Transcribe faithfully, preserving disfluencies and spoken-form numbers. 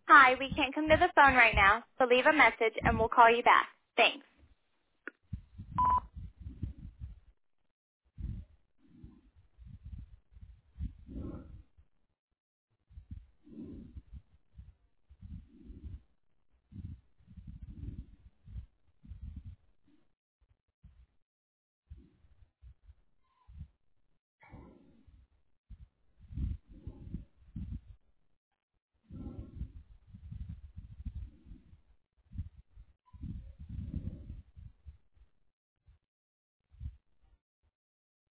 Hi, we can't come to the phone right now, so leave a message and we'll call you back. Thanks.